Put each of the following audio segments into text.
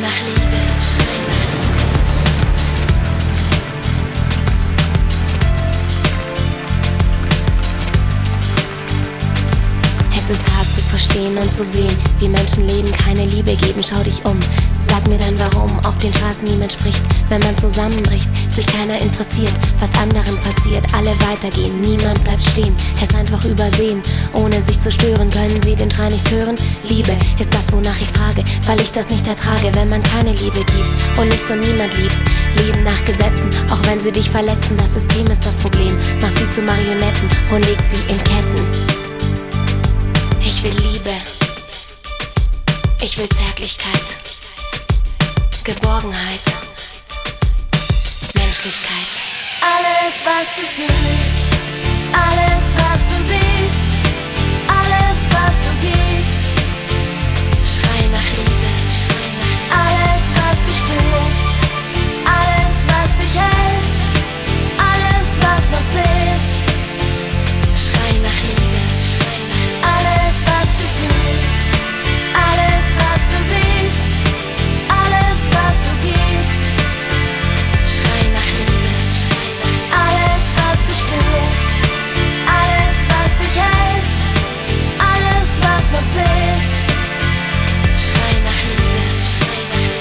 nach Liebe, schrei nach Liebe. Es ist hart zu verstehen und zu sehen, wie Menschenleben keine Liebe geben. Schau dich um, sag mir dann warum auf den Straßen niemand spricht. Wenn man zusammenbricht, sich keiner interessiert, was anderen passiert. Alle weitergehen, niemand bleibt stehen, es einfach übersehen. Ohne sich zu stören, können sie den Schrei nicht hören. Liebe ist das, wonach ich frage, weil ich das nicht ertrage, wenn man keine Liebe gibt und nichts und niemand liebt. Leben nach Gesetzen, auch wenn sie dich verletzen. Das System ist das Problem, macht sie zu Marionetten und legt sie in Ketten. Ich will Liebe, ich will Zärtlichkeit, Geborgenheit, Menschlichkeit. Alles, was du fühlst, alles, was du siehst, alles, was du gibst, schrei nach Liebe, schrei nach Liebe. Alles, was du spürst, alles, was dich hält, alles, was noch zählt, schrei nach Liebe, schrei nach Liebe. Alles, was du fühlst, alles, was du siehst, alles, was du gibst, schrei nach Liebe, schrei nach Liebe. Alles, was du spürst, alles, was dich hält, alles, was noch zählt, schrei nach Liebe, schrei nach Liebe.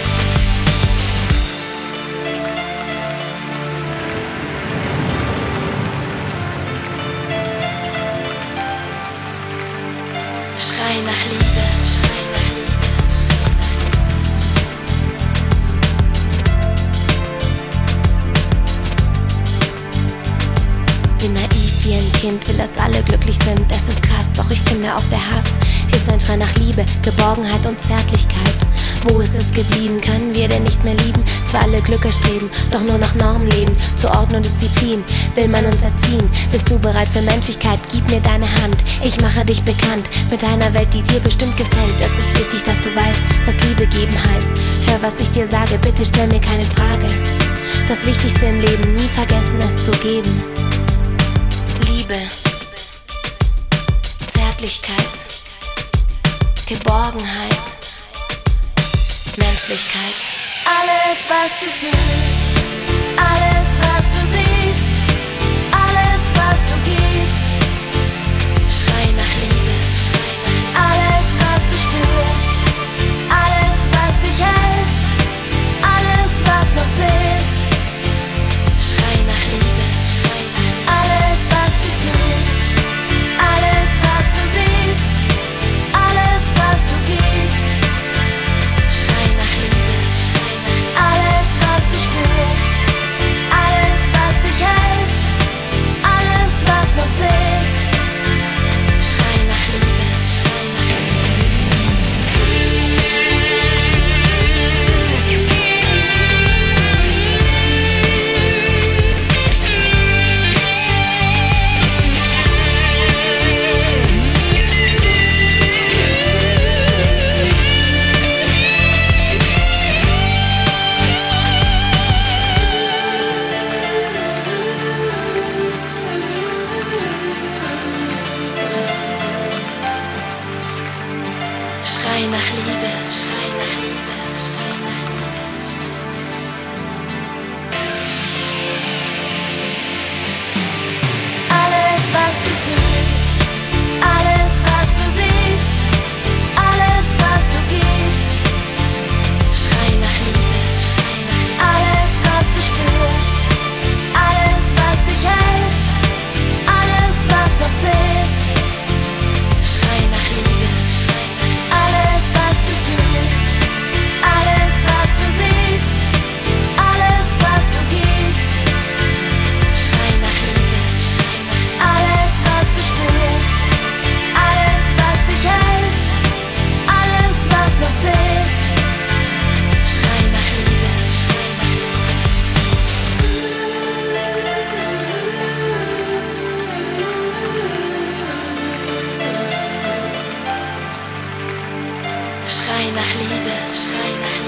Schrei nach Liebe, schrei nach Liebe, schrei nach Liebe. Bin naiv wie ein Kind, will, dass alle glücklich sind. Es ist krass, doch ich finde auch der Hass ist ein Schrei nach Liebe, Geborgenheit und Zärtlichkeit. Wo ist es geblieben? Können wir denn nicht mehr lieben? Zwar alle Glück erstreben, doch nur nach Normen leben. Zu Ordnung und Disziplin will man uns erziehen. Bist du bereit für Menschlichkeit? Gib mir deine Hand. Ich mache dich bekannt mit einer Welt, die dir bestimmt gefällt. Es ist wichtig, dass du weißt, was Liebe geben heißt. Hör, was ich dir sage, bitte stell mir keine Frage. Das Wichtigste im Leben, nie vergessen, es zu geben. Liebe, Zärtlichkeit, Geborgenheit, Menschlichkeit. Alles, was du fühlst, alles, was du siehst, alles, was du gibst, schrei nach Liebe, schrei nach Liebe. Alles, was du spürst, alles, was dich hält, alles, was noch zählt, schrei nach Liebe, schrei nach Liebe. Alles, was du fühlst, alles, was du siehst, alles, was du gibst, schrei nach Liebe, schrei nach Liebe. Alles, was du spürst, alles, was dich hält, alles, was noch zählt, schrei nach Liebe, schrei nach Schrei nach Liebe, schrei nach Liebe, schrei nach Liebe. Alles, was du fühlst, alles, was du siehst, alles, was du gibst, schrei nach Liebe, schrei nach Liebe. Alles, was du spürst, alles, was dich hält, alles, was noch zählt, schrei nach Liebe, schrei nach Liebe. Alles, was du fühlst, alles, was du siehst, alles, was du gibst, schrei nach Liebe, schrei nach Liebe. Alles, was du spürst, alles, was dich hält, alles, was noch zählt, schrei nach Liebe, schrei nach Liebe. Schrei nach Liebe, schrei nach Liebe.